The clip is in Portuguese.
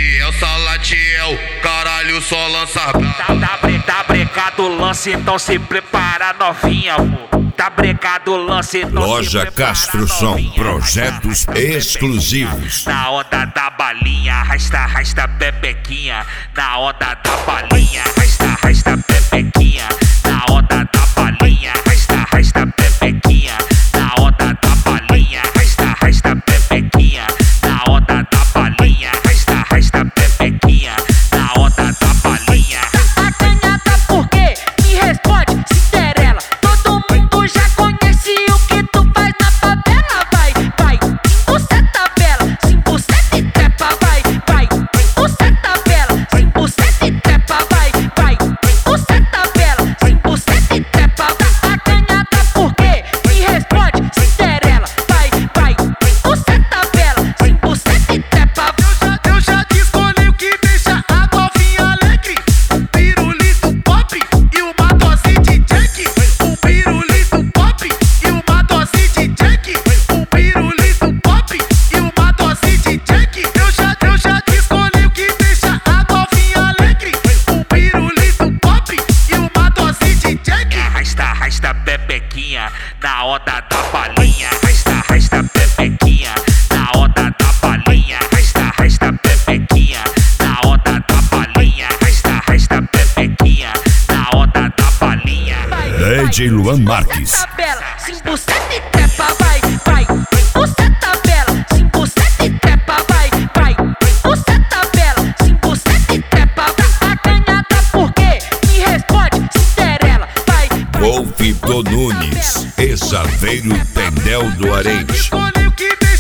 Latiel, Salatiel, caralho, só lança braba. Tá brecado o lance, então se prepara novinha, pô. Tá brecado o lance, então Loja se prepara Castrução, novinha. projetos exclusivos. Na onda da balinha, arrasta pepequinha. Na onda da balinha, arrasta pepequinha. Na onda da balinha, arrasta pepequinha. Na onda da balinha, arrasta pepequinha. Na onda da balinha, arrasta pepequinha. Na onda da balinha. Acanhada por quê? Me responde, Cinderela. Todo mundo já conhece o que tu faz na favela. Vai, 5% tabela, 5% e trepa, vai, 5% tabela, 5% e trepa, vai, 5% tabela, 5% e trepa. Acanhada por quê? Me responde, Cinderela. Vai, 5% tabela, 5% e trepa. Eu já escolhi o que deixa a novinha alegre. Um pirulito pop e uma dose de Jack. Um pirulito pop e uma dose de Jack. Um pirulito pop e uma dose de Jack. Eu já escolhi o que deixa a novinha alegre. Um pirulito pop e uma dose de Jack. Arrasta pepequinha. Na onda da balinha, arrasta pepequinha. Na onda da balinha, arrasta pepequinha. Na onda da balinha, arrasta pepequinha. Na onda da balinha. DJ Luan Marques. Tabela, 5% e trepa, vai, 5% tabela, 5% e trepa, vai, 5% tabela, 5% e trepa. Acanhada por quê? Me responde, Cinderela. Vai, Wolf Nunes, Exaveiro Tendel do Areia. Escolhi o que deixa